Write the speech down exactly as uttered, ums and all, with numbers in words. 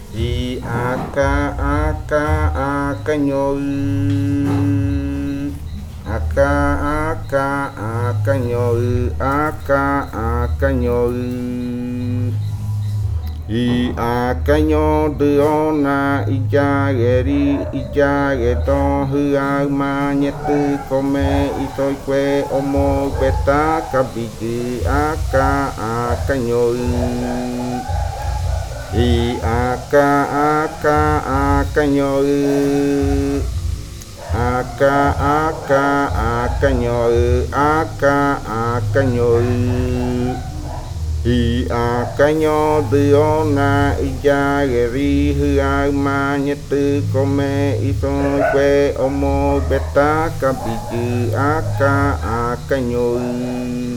I aka aka aka nyoy aka aka aka nyoy aka aka nyoy I aka nyo de ona ija geri ija geto hua ma nyete kome itoi kwe omo beta kabigi aka aka nyoy I aka aka aka nyoy aka aka aka nyoy aka aka nyoy I aka nyo de ona ija geri hua ma nyete kome itoi kwe omo beta kabigi aka aka nyoy